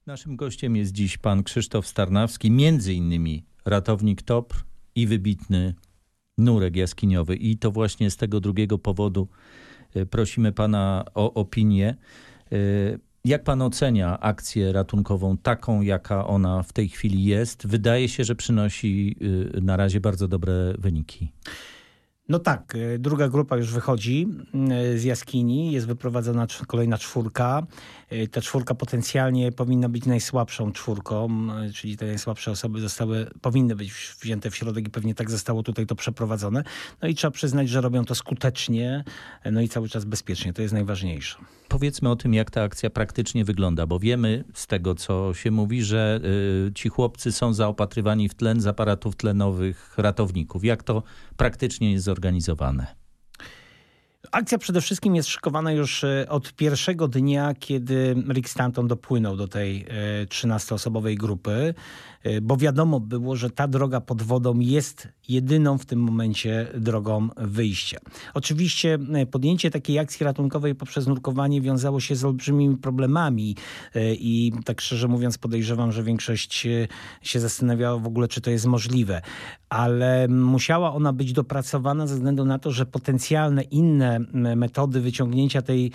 Naszym gościem jest dziś pan Krzysztof Starnawski, między innymi ratownik TOPR i wybitny nurek jaskiniowy. I to właśnie z tego drugiego powodu prosimy pana o opinię. Jak pan ocenia akcję ratunkową taką, jaka ona w tej chwili jest? Wydaje się, że przynosi na razie bardzo dobre wyniki. No tak, druga grupa już wychodzi z jaskini, jest wyprowadzona kolejna czwórka. Ta czwórka potencjalnie powinna być najsłabszą czwórką, czyli te najsłabsze osoby powinny być wzięte w środek i pewnie tak zostało tutaj to przeprowadzone. No i trzeba przyznać, że robią to skutecznie, no i cały czas bezpiecznie, to jest najważniejsze. Powiedzmy o tym, jak ta akcja praktycznie wygląda, bo wiemy z tego, co się mówi, że ci chłopcy są zaopatrywani w tlen z aparatów tlenowych ratowników. Jak to praktycznie jest zorganizowane? Akcja przede wszystkim jest szykowana już od pierwszego dnia, kiedy Rick Stanton dopłynął do tej 13-osobowej grupy, bo wiadomo było, że ta droga pod wodą jest jedyną w tym momencie drogą wyjścia. Oczywiście podjęcie takiej akcji ratunkowej poprzez nurkowanie wiązało się z olbrzymimi problemami i tak szczerze mówiąc podejrzewam, że większość się zastanawiała w ogóle, czy to jest możliwe. Ale musiała ona być dopracowana ze względu na to, że potencjalne inne metody wyciągnięcia tej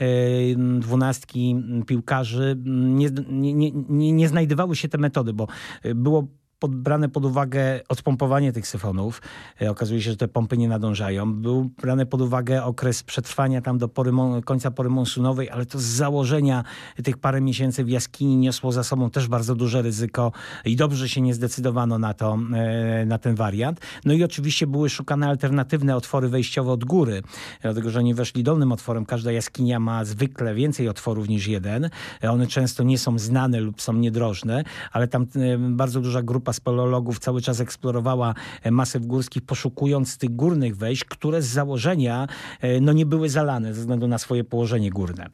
12 piłkarzy nie znajdowały się te metody, bo było brane pod uwagę odpompowanie tych syfonów. Okazuje się, że te pompy nie nadążają. Był brany pod uwagę okres przetrwania tam do końca pory monsunowej, ale to z założenia tych parę miesięcy w jaskini niosło za sobą też bardzo duże ryzyko i dobrze, że się nie zdecydowano na ten wariant. No i oczywiście były szukane alternatywne otwory wejściowe od góry, dlatego że oni weszli dolnym otworem. Każda jaskinia ma zwykle więcej otworów niż jeden. One często nie są znane lub są niedrożne, ale tam bardzo duża grupa speleologów cały czas eksplorowała masyw górski, poszukując tych górnych wejść, które z założenia nie były zalane ze względu na swoje położenie górne.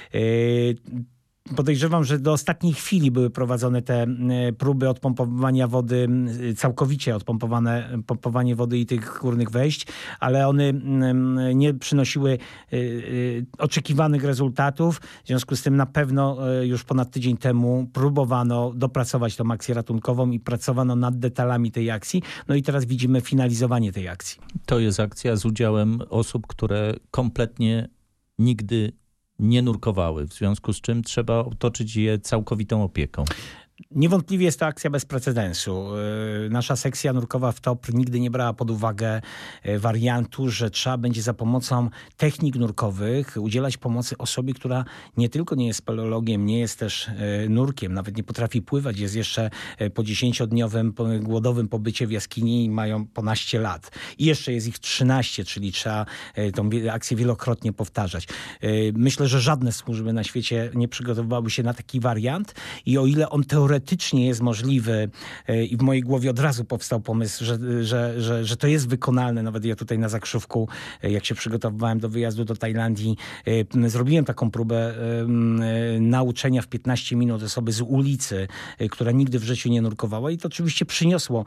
Podejrzewam, że do ostatniej chwili były prowadzone te próby odpompowania wody, całkowicie pompowanie wody i tych górnych wejść, ale one nie przynosiły oczekiwanych rezultatów. W związku z tym na pewno już ponad tydzień temu próbowano dopracować tą akcję ratunkową i pracowano nad detalami tej akcji. No i teraz widzimy finalizowanie tej akcji. To jest akcja z udziałem osób, które kompletnie nigdy nie nurkowały, w związku z czym trzeba otoczyć je całkowitą opieką. Niewątpliwie jest to akcja bez precedensu. Nasza sekcja nurkowa w TOPR nigdy nie brała pod uwagę wariantu, że trzeba będzie za pomocą technik nurkowych udzielać pomocy osobie, która nie tylko nie jest speleologiem, nie jest też nurkiem, nawet nie potrafi pływać, jest jeszcze po 10-dniowym głodowym pobycie w jaskini i mają ponaście lat. I jeszcze jest ich 13, czyli trzeba tą akcję wielokrotnie powtarzać. Myślę, że żadne służby na świecie nie przygotowywały się na taki wariant i o ile on teoretycznie jest możliwy i w mojej głowie od razu powstał pomysł, że to jest wykonalne. Nawet ja tutaj na Zakrzówku, jak się przygotowywałem do wyjazdu do Tajlandii, zrobiłem taką próbę nauczenia w 15 minut osoby z ulicy, która nigdy w życiu nie nurkowała i to oczywiście przyniosło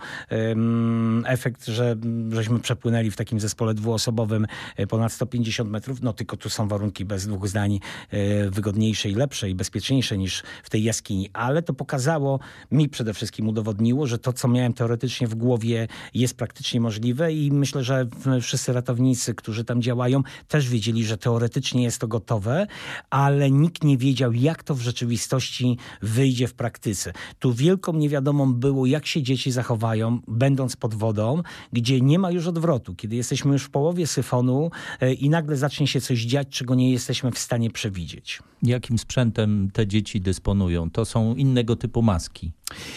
efekt, żeśmy przepłynęli w takim zespole dwuosobowym ponad 150 metrów. No tylko tu są warunki bez dwóch zdań wygodniejsze i lepsze i bezpieczniejsze niż w tej jaskini, ale to pokazało, mi przede wszystkim udowodniło, że to, co miałem teoretycznie w głowie, jest praktycznie możliwe i myślę, że wszyscy ratownicy, którzy tam działają, też wiedzieli, że teoretycznie jest to gotowe, ale nikt nie wiedział, jak to w rzeczywistości wyjdzie w praktyce. Tu wielką niewiadomą było, jak się dzieci zachowają, będąc pod wodą, gdzie nie ma już odwrotu, kiedy jesteśmy już w połowie syfonu i nagle zacznie się coś dziać, czego nie jesteśmy w stanie przewidzieć. Jakim sprzętem te dzieci dysponują? To są innego typu maski.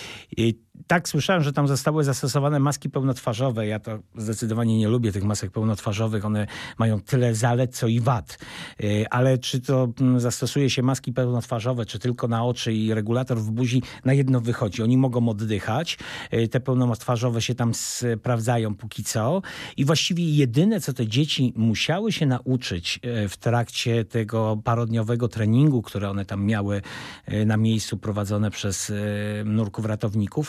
Tak, słyszałem, że tam zostały zastosowane maski pełnotwarzowe. Ja to zdecydowanie nie lubię tych masek pełnotwarzowych. One mają tyle zalet, co i wad. Ale czy to zastosuje się maski pełnotwarzowe, czy tylko na oczy i regulator w buzi, na jedno wychodzi. Oni mogą oddychać. Te pełnotwarzowe się tam sprawdzają póki co. I właściwie jedyne, co te dzieci musiały się nauczyć w trakcie tego parodniowego treningu, które one tam miały na miejscu prowadzone przez nurków ratowników,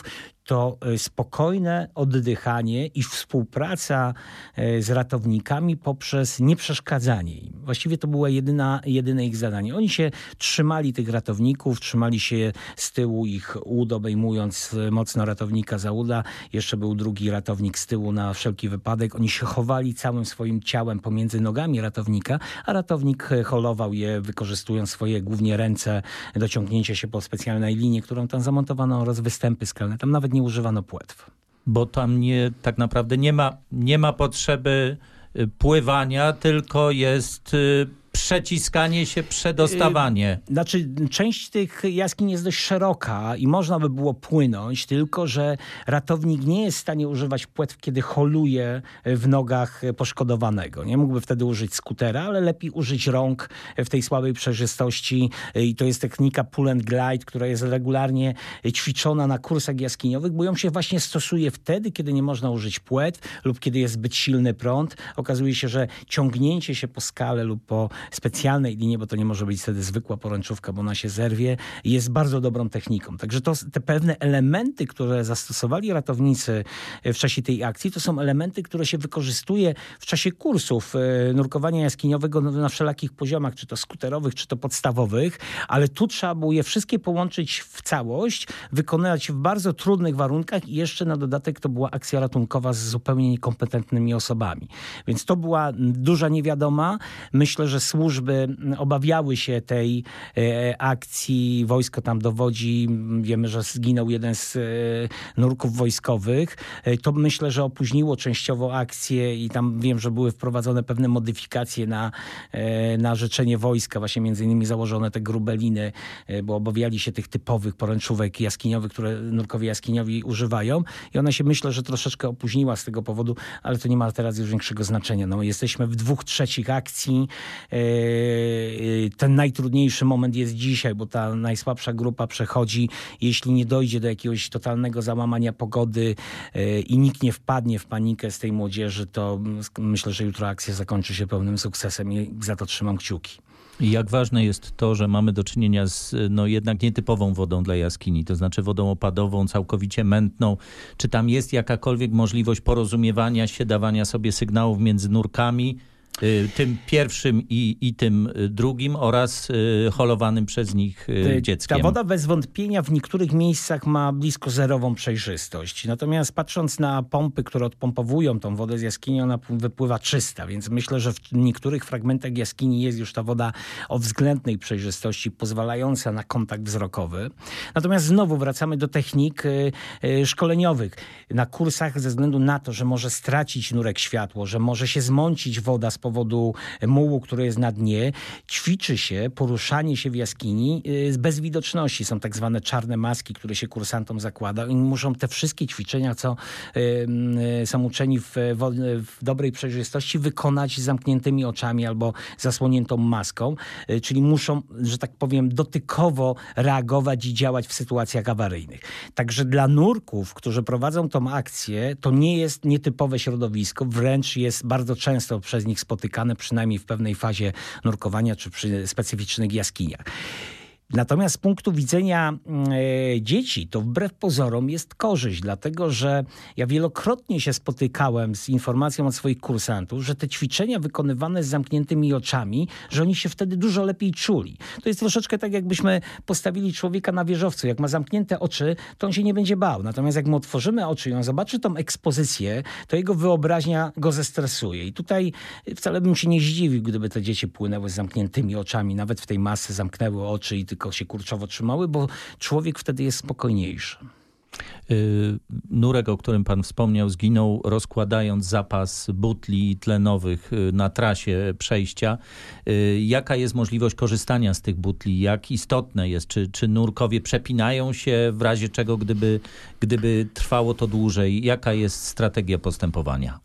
to spokojne oddychanie i współpraca z ratownikami poprzez nieprzeszkadzanie im. Właściwie to było jedyne ich zadanie. Oni się trzymali tych ratowników, trzymali się z tyłu ich ud, obejmując mocno ratownika za uda. Jeszcze był drugi ratownik z tyłu na wszelki wypadek. Oni się chowali całym swoim ciałem pomiędzy nogami ratownika, a ratownik holował je, wykorzystując swoje głównie ręce do ciągnięcia się po specjalnej linii, którą tam zamontowano, oraz występy skalne. Tam nawet nie używano płetw. Bo tam tak naprawdę nie ma potrzeby pływania, tylko jest przeciskanie się, przedostawanie. Znaczy, część tych jaskiń jest dość szeroka i można by było płynąć, tylko że ratownik nie jest w stanie używać płetw, kiedy holuje w nogach poszkodowanego. Nie mógłby wtedy użyć skutera, ale lepiej użyć rąk w tej słabej przejrzystości. I to jest technika pull and glide, która jest regularnie ćwiczona na kursach jaskiniowych, bo ją się właśnie stosuje wtedy, kiedy nie można użyć płetw lub kiedy jest zbyt silny prąd. Okazuje się, że ciągnięcie się po skale lub po specjalnej linii, bo to nie może być wtedy zwykła poręczówka, bo ona się zerwie, jest bardzo dobrą techniką. Także te pewne elementy, które zastosowali ratownicy w czasie tej akcji, to są elementy, które się wykorzystuje w czasie kursów nurkowania jaskiniowego na wszelakich poziomach, czy to skuterowych, czy to podstawowych, ale tu trzeba było je wszystkie połączyć w całość, wykonać w bardzo trudnych warunkach i jeszcze na dodatek to była akcja ratunkowa z zupełnie niekompetentnymi osobami. Więc to była duża niewiadoma. Myślę, że służby obawiały się tej akcji. Wojsko tam dowodzi. Wiemy, że zginął jeden z nurków wojskowych. To myślę, że opóźniło częściowo akcję i tam wiem, że były wprowadzone pewne modyfikacje na życzenie wojska. Właśnie między innymi założone te grube liny, bo obawiali się tych typowych poręczówek jaskiniowych, które nurkowie jaskiniowi używają. I ona się, myślę, że troszeczkę opóźniła z tego powodu, ale to nie ma teraz już większego znaczenia. No, jesteśmy w 2/3 akcji. Ten najtrudniejszy moment jest dzisiaj, bo ta najsłabsza grupa przechodzi. Jeśli nie dojdzie do jakiegoś totalnego załamania pogody i nikt nie wpadnie w panikę z tej młodzieży, to myślę, że jutro akcja zakończy się pełnym sukcesem i za to trzymam kciuki. I jak ważne jest to, że mamy do czynienia z jednak nietypową wodą dla jaskini, to znaczy wodą opadową, całkowicie mętną. Czy tam jest jakakolwiek możliwość porozumiewania się, dawania sobie sygnałów między nurkami, tym pierwszym i tym drugim oraz holowanym przez nich dzieckiem? Ta woda bez wątpienia w niektórych miejscach ma blisko zerową przejrzystość. Natomiast patrząc na pompy, które odpompowują tą wodę z jaskini, ona wypływa czysta, więc myślę, że w niektórych fragmentach jaskini jest już ta woda o względnej przejrzystości, pozwalająca na kontakt wzrokowy. Natomiast znowu wracamy do technik szkoleniowych. Na kursach ze względu na to, że może stracić nurek światło, że może się zmącić woda z powodu mułu, który jest na dnie, ćwiczy się poruszanie się w jaskini bez widoczności. Są tak zwane czarne maski, które się kursantom zakłada. Oni muszą te wszystkie ćwiczenia, co są uczeni w dobrej przejrzystości, wykonać z zamkniętymi oczami albo zasłoniętą maską. Czyli muszą, że tak powiem, dotykowo reagować i działać w sytuacjach awaryjnych. Także dla nurków, którzy prowadzą tą akcję, to nie jest nietypowe środowisko, wręcz jest bardzo często przez nich spotykane, przynajmniej w pewnej fazie nurkowania czy przy specyficznych jaskiniach. Natomiast z punktu widzenia dzieci to wbrew pozorom jest korzyść, dlatego że ja wielokrotnie się spotykałem z informacją od swoich kursantów, że te ćwiczenia wykonywane z zamkniętymi oczami, że oni się wtedy dużo lepiej czuli. To jest troszeczkę tak, jakbyśmy postawili człowieka na wieżowcu. Jak ma zamknięte oczy, to on się nie będzie bał. Natomiast jak mu otworzymy oczy i on zobaczy tą ekspozycję, to jego wyobraźnia go zestresuje. I tutaj wcale bym się nie zdziwił, gdyby te dzieci płynęły z zamkniętymi oczami, nawet w tej masce zamknęły oczy i tylko się kurczowo trzymały, bo człowiek wtedy jest spokojniejszy. Nurek, o którym pan wspomniał, zginął rozkładając zapas butli tlenowych na trasie przejścia. Jaka jest możliwość korzystania z tych butli? Jak istotne jest? Czy nurkowie przepinają się w razie czego, gdyby trwało to dłużej? Jaka jest strategia postępowania?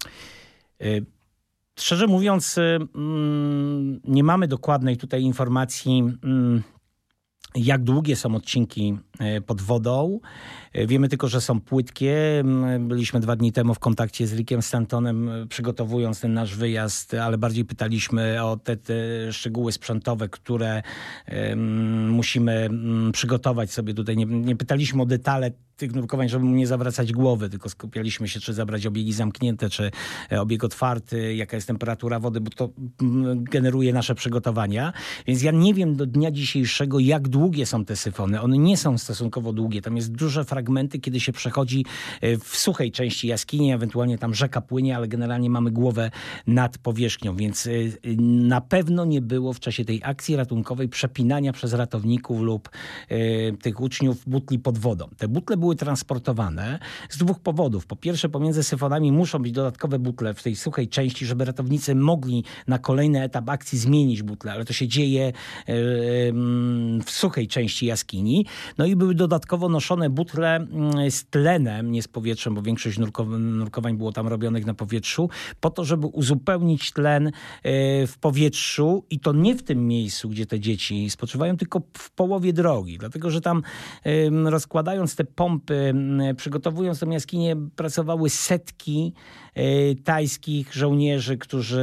Szczerze mówiąc, nie mamy dokładnej tutaj informacji, jak długie są odcinki pod wodą. Wiemy tylko, że są płytkie. Byliśmy 2 dni temu w kontakcie z Rickiem Stantonem, przygotowując ten nasz wyjazd, ale bardziej pytaliśmy o te szczegóły sprzętowe, które musimy przygotować sobie tutaj. Nie pytaliśmy o detale tych nurkowań, żeby mu nie zawracać głowy, tylko skupialiśmy się, czy zabrać obiegi zamknięte, czy obieg otwarty, jaka jest temperatura wody, bo to generuje nasze przygotowania. Więc ja nie wiem do dnia dzisiejszego, jak długie są te syfony. One nie są stosunkowo długie. Tam jest duże fragmenty, kiedy się przechodzi w suchej części jaskini, ewentualnie tam rzeka płynie, ale generalnie mamy głowę nad powierzchnią, więc na pewno nie było w czasie tej akcji ratunkowej przepinania przez ratowników lub tych uczniów butli pod wodą. Te butle były transportowane z 2 powodów. Po pierwsze, pomiędzy syfonami muszą być dodatkowe butle w tej suchej części, żeby ratownicy mogli na kolejny etap akcji zmienić butle, ale to się dzieje w suchej części jaskini. No i były dodatkowo noszone butle z tlenem, nie z powietrzem, bo większość nurkowań było tam robionych na powietrzu, po to, żeby uzupełnić tlen w powietrzu i to nie w tym miejscu, gdzie te dzieci spoczywają, tylko w połowie drogi. Dlatego, że tam rozkładając te pompy, przygotowując tę jaskinię, pracowały setki tajskich żołnierzy,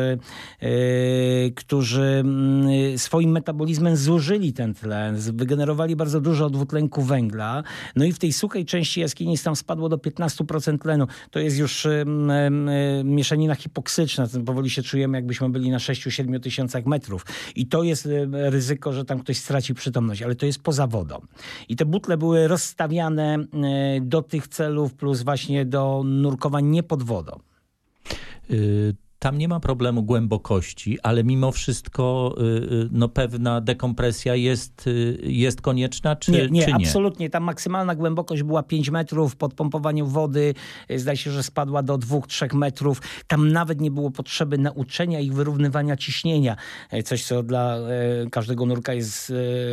którzy swoim metabolizmem zużyli ten tlen, wygenerowali bardzo dużo dwutlenku węgla. No i w tej suchej części jaskini tam spadło do 15% tlenu. To jest już mieszanina hipoksyczna. Powoli się czujemy, jakbyśmy byli na 6-7 tysiącach metrów. I to jest ryzyko, że tam ktoś straci przytomność, ale to jest poza wodą. I te butle były rozstawiane do tych celów, plus właśnie do nurkowań nie pod wodą. Tam nie ma problemu głębokości, ale mimo wszystko pewna dekompresja jest konieczna, czy nie? Absolutnie. Tam maksymalna głębokość była 5 metrów. Po pompowaniu wody zdaje się, że spadła do 2-3 metrów. Tam nawet nie było potrzeby nauczenia ich wyrównywania ciśnienia. Coś, co dla każdego nurka jest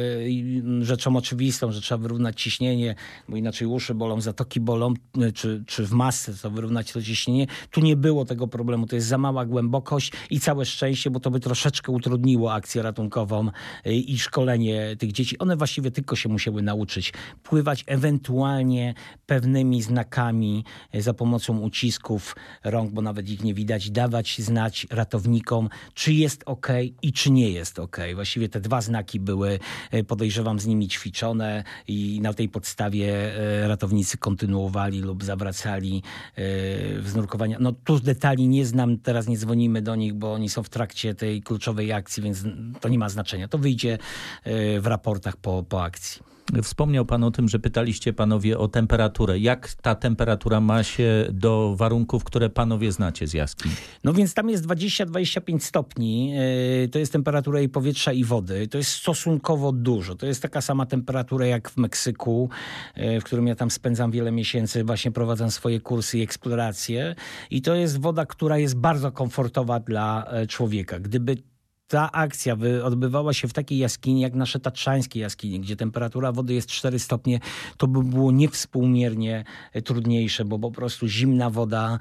rzeczą oczywistą, że trzeba wyrównać ciśnienie, bo inaczej uszy bolą, zatoki bolą, czy w masce to wyrównać to ciśnienie. Tu nie było tego problemu. To jest za mała głębokość i całe szczęście, bo to by troszeczkę utrudniło akcję ratunkową i szkolenie tych dzieci. One właściwie tylko się musiały nauczyć pływać, ewentualnie pewnymi znakami za pomocą ucisków rąk, bo nawet ich nie widać, dawać znać ratownikom, czy jest ok i czy nie jest ok. Właściwie te 2 znaki były, podejrzewam, z nimi ćwiczone i na tej podstawie ratownicy kontynuowali lub zawracali wznurkowania. No tu detali nie znam, teraz nie dzwonimy do nich, bo oni są w trakcie tej kluczowej akcji, więc to nie ma znaczenia. To wyjdzie w raportach po akcji. Wspomniał pan o tym, że pytaliście panowie o temperaturę. Jak ta temperatura ma się do warunków, które panowie znacie z jaskiń? No więc tam jest 20-25 stopni. To jest temperatura i powietrza i wody. To jest stosunkowo dużo. To jest taka sama temperatura jak w Meksyku, w którym ja tam spędzam wiele miesięcy, właśnie prowadząc swoje kursy i eksploracje. I to jest woda, która jest bardzo komfortowa dla człowieka. Gdyby ta akcja odbywała się w takiej jaskini jak nasze tatrzańskie jaskinie, gdzie temperatura wody jest 4 stopnie, to by było niewspółmiernie trudniejsze, bo po prostu zimna woda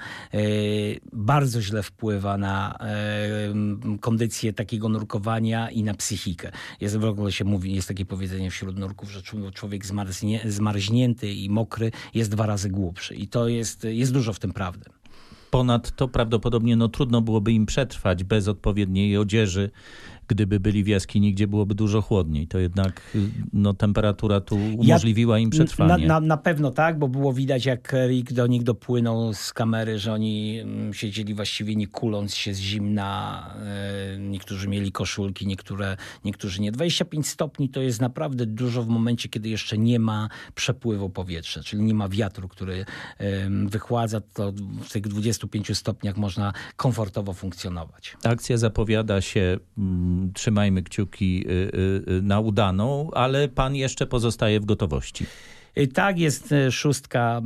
bardzo źle wpływa na kondycję takiego nurkowania i na psychikę. W ogóle się mówi, jest takie powiedzenie wśród nurków, że człowiek zmarznięty i mokry jest 2 razy głupszy. I to jest dużo w tym prawdy. Ponadto prawdopodobnie trudno byłoby im przetrwać bez odpowiedniej odzieży, gdyby byli w jaskini, gdzie byłoby dużo chłodniej. To jednak temperatura tu umożliwiła im przetrwanie. Na pewno tak, bo było widać, jak Rick do nich dopłynął z kamery, że oni siedzieli właściwie nie kuląc się z zimna. Niektórzy mieli koszulki, niektórzy nie. 25 stopni to jest naprawdę dużo w momencie, kiedy jeszcze nie ma przepływu powietrza, czyli nie ma wiatru, który wychładza. To w tych 25 stopniach można komfortowo funkcjonować. Akcja zapowiada się, trzymajmy kciuki, na udaną, ale pan jeszcze pozostaje w gotowości. Tak, jest 6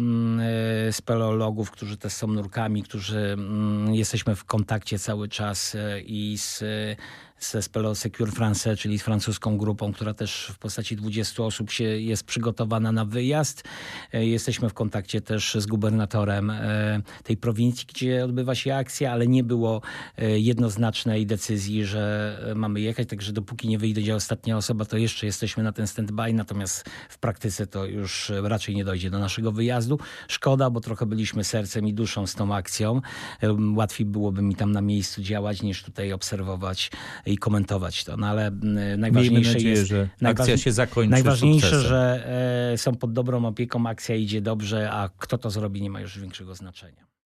speleologów, którzy też są nurkami, którzy jesteśmy w kontakcie cały czas i z ze Spelo Secure France, czyli z francuską grupą, która też w postaci 20 osób jest przygotowana na wyjazd. Jesteśmy w kontakcie też z gubernatorem tej prowincji, gdzie odbywa się akcja, ale nie było jednoznacznej decyzji, że mamy jechać, także dopóki nie wyjdzie ostatnia osoba, to jeszcze jesteśmy na ten stand-by, natomiast w praktyce to już raczej nie dojdzie do naszego wyjazdu. Szkoda, bo trochę byliśmy sercem i duszą z tą akcją. Łatwiej byłoby mi tam na miejscu działać, niż tutaj obserwować i komentować to. No ale najważniejsze Miejmy nadzieję, jest, że akcja się zakończy najważniejsze, sukcesem. że są pod dobrą opieką, akcja idzie dobrze, a kto to zrobi, nie ma już większego znaczenia.